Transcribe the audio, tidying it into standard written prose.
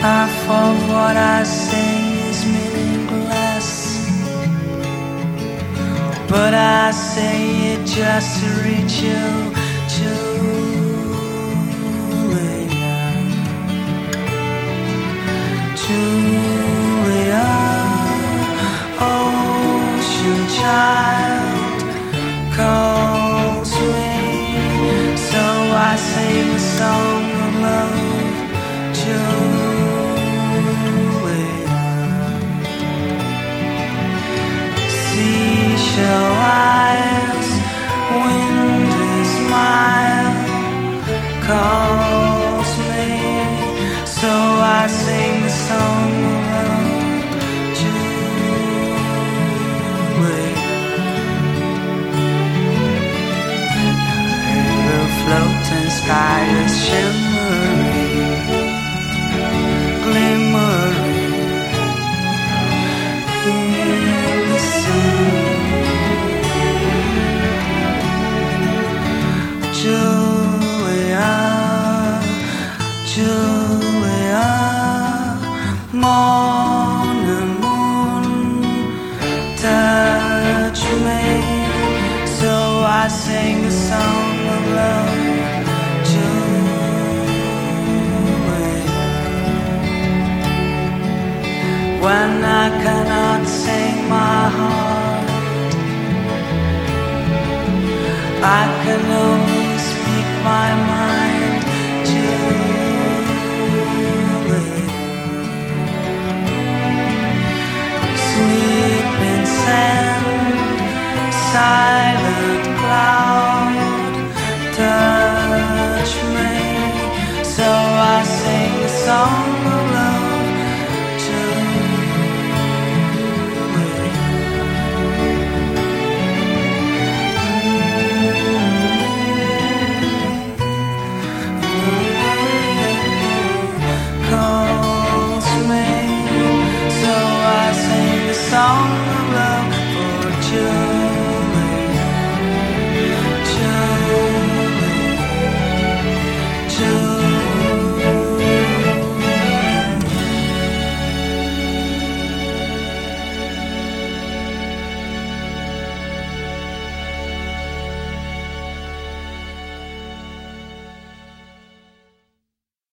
Half of what I say is meaningless, but I say it just to reach you, Julia, Julia, ocean child calls me, so I sing a song of love, Julia. Seashell eyes, windy smile calls me, so I sing the song of love, Julia. The floating sky is shimmering, glimmering in the sun. Julia, Julia, morning moon, touch me, so I sing a song of love, Julia. When I cannot sing my heart, I can only speak my mind, Julia. Sleeping sand, silent cloud, touch me, so I sing a song of love, Julia. Calls me, so I sing a song